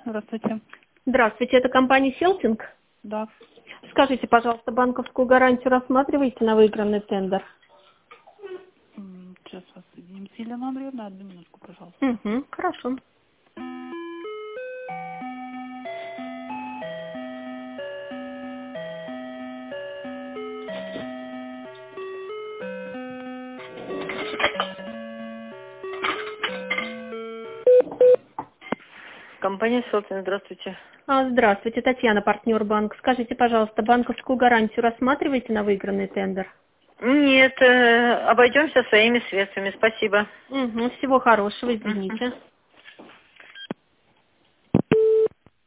Здравствуйте. Здравствуйте, это компания Селтинг. Да. Скажите, пожалуйста, банковскую гарантию рассматриваете на выигранный тендер? Сейчас вас соединим с Еленой Андреевной. Одну минутку, пожалуйста. Угу, хорошо. Компания Селтин, здравствуйте. Здравствуйте, Татьяна, партнер банк. Скажите, пожалуйста, банковскую гарантию рассматриваете на выигранный тендер? Нет, обойдемся своими средствами, спасибо. Угу, всего хорошего, извините.